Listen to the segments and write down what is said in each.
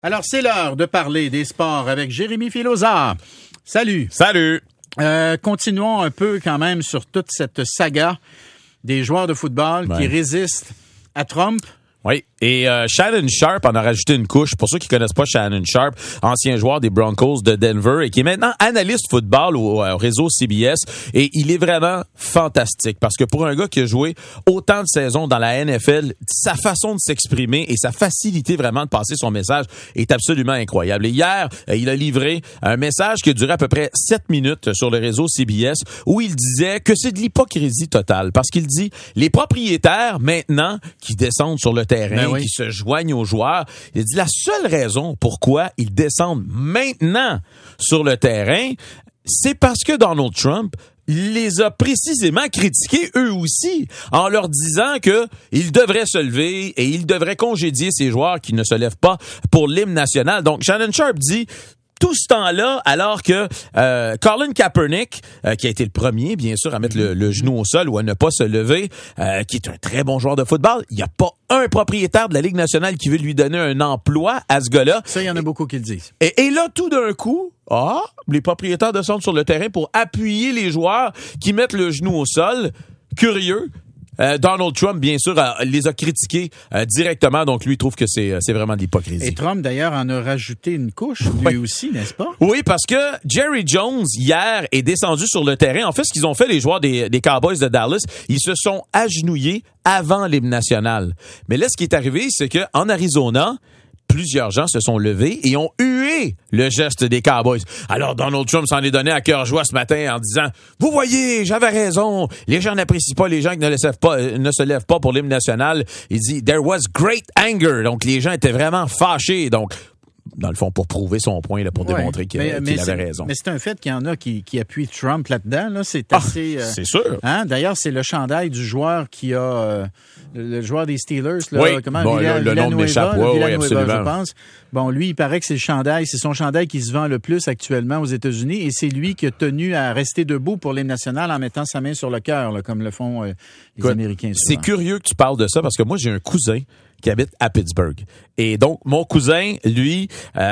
Alors, c'est l'heure de parler des sports avec Jérémy Filosa. Salut. Salut. Continuons un peu quand même sur toute cette saga des joueurs de football qui résistent à Trump. Oui, et Shannon Sharpe en a rajouté une couche. Pour ceux qui connaissent pas Shannon Sharpe, ancien joueur des Broncos de Denver et qui est maintenant analyste football au réseau CBS. Et il est vraiment fantastique parce que pour un gars qui a joué autant de saisons dans la NFL, sa façon de s'exprimer et sa facilité vraiment de passer son message est absolument incroyable. Et hier, il a livré un message qui a duré à peu près 7 minutes sur le réseau CBS où il disait que c'est de l'hypocrisie totale parce qu'il dit les propriétaires maintenant qui descendent sur le terrain, qui se joignent aux joueurs. Il dit la seule raison pourquoi ils descendent maintenant sur le terrain, c'est parce que Donald Trump les a précisément critiqués eux aussi en leur disant que ils devraient se lever et ils devraient congédier ces joueurs qui ne se lèvent pas pour l'hymne national. Donc Shannon Sharpe dit tout ce temps-là, alors que Colin Kaepernick, qui a été le premier, bien sûr, à mettre le genou au sol ou à ne pas se lever, qui est un très bon joueur de football, il n'y a pas un propriétaire de la Ligue nationale qui veut lui donner un emploi à ce gars-là. Ça, il y en a beaucoup qui le disent. Et là, tout d'un coup, les propriétaires descendent sur le terrain pour appuyer les joueurs qui mettent le genou au sol. Curieux. Donald Trump, bien sûr, les a critiqués directement. Donc, lui, il trouve que c'est vraiment de l'hypocrisie. Et Trump, d'ailleurs, en a rajouté une couche, lui aussi, n'est-ce pas? Oui, parce que Jerry Jones, hier, est descendu sur le terrain. En fait, ce qu'ils ont fait, les joueurs des Cowboys de Dallas, ils se sont agenouillés avant l'hymne national. Mais là, ce qui est arrivé, c'est que en Arizona, plusieurs gens se sont levés et ont hué le geste des Cowboys. Alors, Donald Trump s'en est donné à cœur joie ce matin en disant « Vous voyez, j'avais raison. Les gens n'apprécient pas les gens qui ne se lèvent pas pour l'hymne national. » Il dit « There was great anger. » Donc, les gens étaient vraiment fâchés. Donc, dans le fond, pour prouver son point, là, pour démontrer qu'il avait raison. Mais c'est un fait qu'il y en a qui appuient Trump là-dedans. Là. C'est assez... c'est sûr. Hein? D'ailleurs, c'est le chandail du joueur qui a... le joueur des Steelers, là, comment? Bon, le nom m'échappe. Oui, absolument. Je pense. Bon, lui, il paraît que c'est son chandail qui se vend le plus actuellement aux États-Unis et c'est lui qui a tenu à rester debout pour l'hymne national en mettant sa main sur le cœur, là, comme le font les Américains. C'est curieux que tu parles de ça parce que moi, j'ai un cousin qui habite à Pittsburgh. Et donc, mon cousin, lui,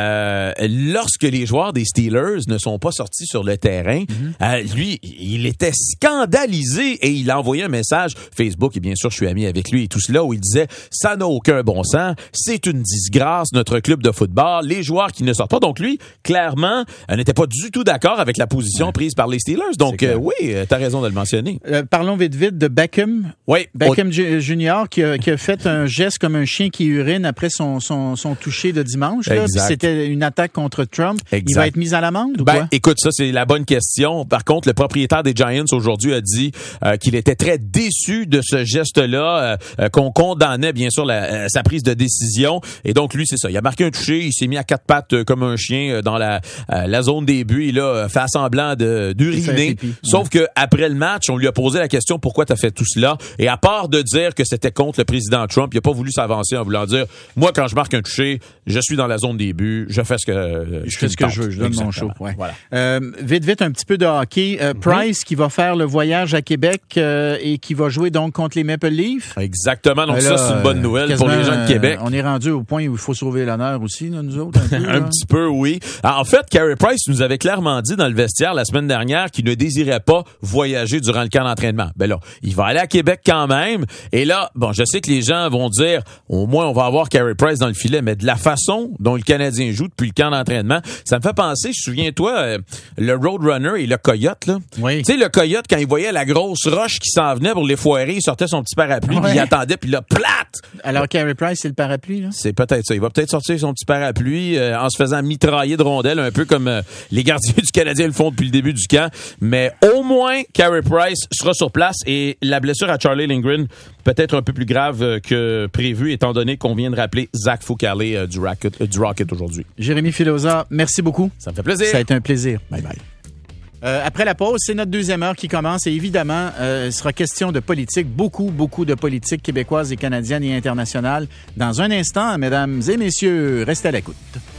lorsque les joueurs des Steelers ne sont pas sortis sur le terrain, lui, il était scandalisé et il a envoyé un message Facebook, et bien sûr, je suis ami avec lui et tout cela, où il disait « Ça n'a aucun bon sens, c'est une disgrâce, notre club de football, les joueurs qui ne sortent pas. » Donc, lui, clairement, n'était pas du tout d'accord avec la position prise par les Steelers. Donc, oui, t'as raison de le mentionner. Parlons vite de Beckham. Oui. Beckham Jr. qui a fait un geste comme un chien qui urine après son toucher de dimanche. Là, c'était une attaque contre Trump. Exact. Il va être mis à l'amende ou quoi? Écoute, ça, c'est la bonne question. Par contre, le propriétaire des Giants aujourd'hui a dit qu'il était très déçu de ce geste-là, qu'on condamnait, bien sûr, sa prise de décision. Et donc, lui, c'est ça. Il a marqué un toucher, il s'est mis à 4 pattes comme un chien dans la zone des buts. Il a fait semblant d'uriner. Sauf que après le match, on lui a posé la question pourquoi t'as fait tout cela. Et à part de dire que c'était contre le président Trump, il a pas voulu s'avancer en voulant dire moi, quand je marque un toucher, je suis dans la zone des buts, je fais ce que je veux, je donne mon show. Ouais. Voilà. Vite, un petit peu de hockey. Price qui va faire le voyage à Québec et qui va jouer donc contre les Maple Leafs. Exactement. Donc ça, c'est une bonne nouvelle pour les gens de Québec. On est rendu au point où il faut sauver l'honneur aussi, là, nous autres. Un petit peu, oui. En fait, Carey Price nous avait clairement dit dans le vestiaire la semaine dernière qu'il ne désirait pas voyager durant le camp d'entraînement. Ben là, il va aller à Québec quand même. Et là, bon, je sais que les gens vont dire au moins on va avoir Carey Price dans le filet, mais de la façon dont le Canadien joue depuis le camp d'entraînement, ça me fait penser, souviens-toi, le Roadrunner et le Coyote, là. Oui. Tu sais, le Coyote, quand il voyait la grosse roche qui s'en venait pour les foirer, il sortait son petit parapluie, puis il attendait, puis là, plate! Alors, Carey Price, c'est le parapluie, là? C'est peut-être ça. Il va peut-être sortir son petit parapluie en se faisant mitrailler de rondelles, un peu comme les gardiens du Canadien le font depuis le début du camp. Mais au moins, Carey Price sera sur place et la blessure à Charlie Lindgren peut-être un peu plus grave que prévu, étant donné qu'on vient de rappeler Zach Fucale du Rocket aujourd'hui. Jérémy Filosa, merci beaucoup. Ça me fait plaisir. Ça a été un plaisir. Bye bye. Après la pause, c'est notre deuxième heure qui commence et évidemment, il sera question de politique, beaucoup de politique québécoise et canadienne et internationale. Dans un instant, mesdames et messieurs, restez à l'écoute.